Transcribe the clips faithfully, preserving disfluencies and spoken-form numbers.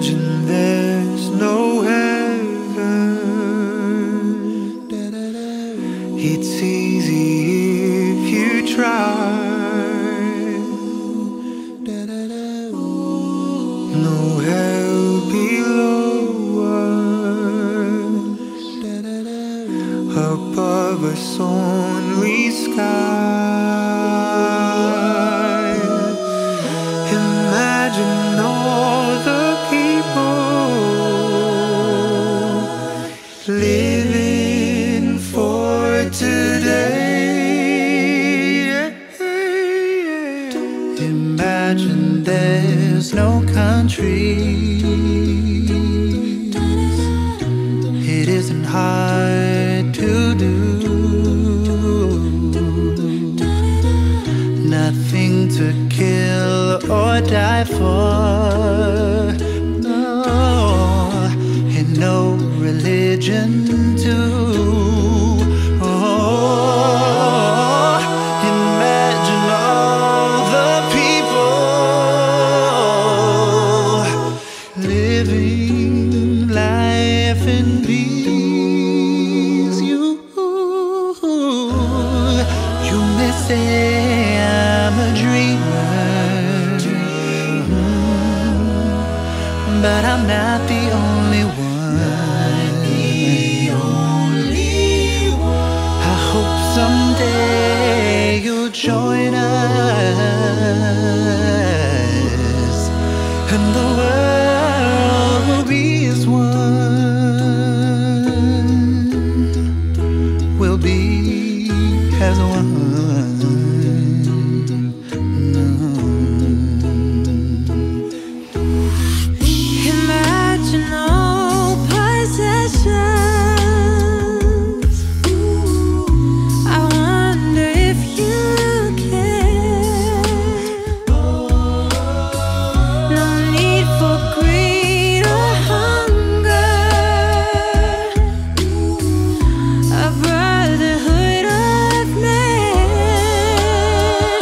Imagine there's no heaven. It's easy if you try. No hell below us, above us only sky. Imagine all the people living for today. Imagine there's no country. It isn't hard to do. Nothing to kill or die for. No, and no religion too. Living life in peace. You, you may say I'm a dreamer, mm, but I'm not the only one. I hope someday you'll join us, and the world will be as one. We'll be as one. Imagine all possessions. I wonder if you care. No need for greed or hunger. A brotherhood of men.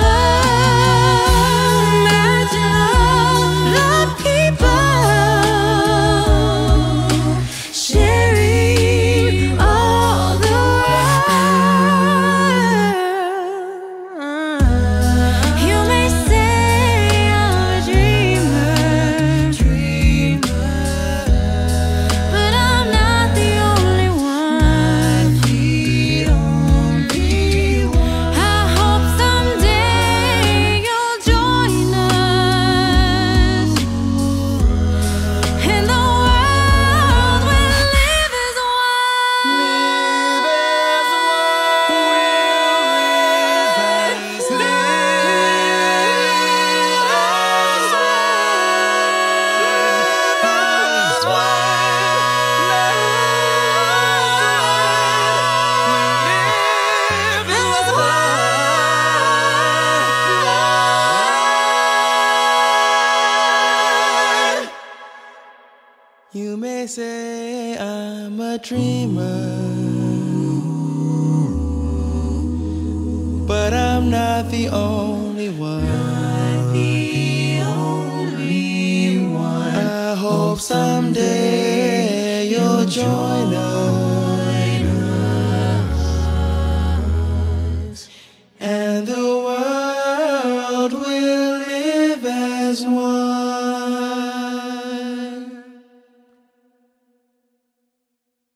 Oh, imagine all the people sharing all the world. You may say I'm a dreamer, but I'm not the only one. I hope someday you'll join us, and the world will live as You may say I'm a dreamer, but I'm not the only one. I hope someday you'll join us.